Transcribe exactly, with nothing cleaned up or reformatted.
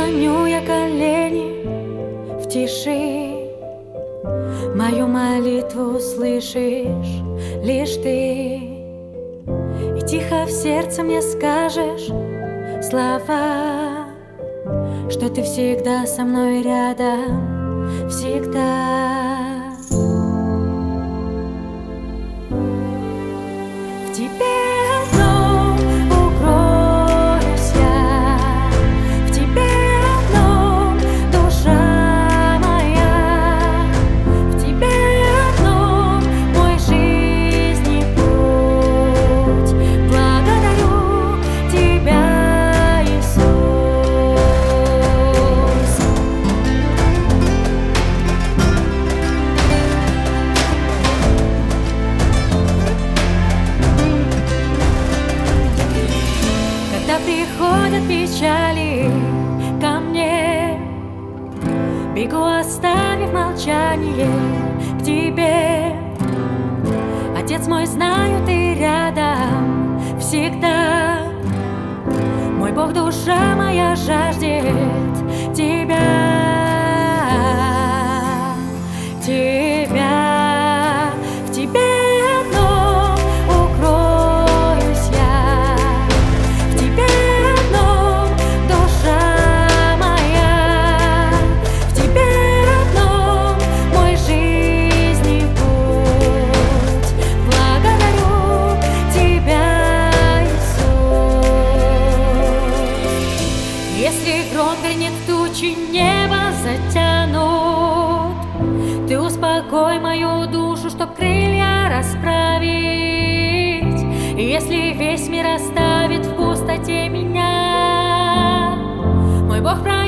преклоню я колени в тиши, мою молитву слышишь лишь ты, и тихо в сердце мне скажешь слова, что ты всегда со мной рядом, всегда. В тебе одном укроюсь я, в тебе одном душа моя, в тебе одном мой жизни путь. Благодарю тебя, Иисус. Когда приходят печали ко мне, бегу, оставив молчание к тебе. Отец мой, знаю, ты рядом всегда. Мой Бог, душа моя жаждет тебя, тебя. В тебе одном укроюсь я, в тебе одном душа моя, в тебе одном мой жизни путь. Благодарю тебя, Иисус. Если гром грянет, тучи небо затянут, ты успокой мою душу, чтоб крылья расправить. И если весь мир оставит в пустоте меня, мой Бог,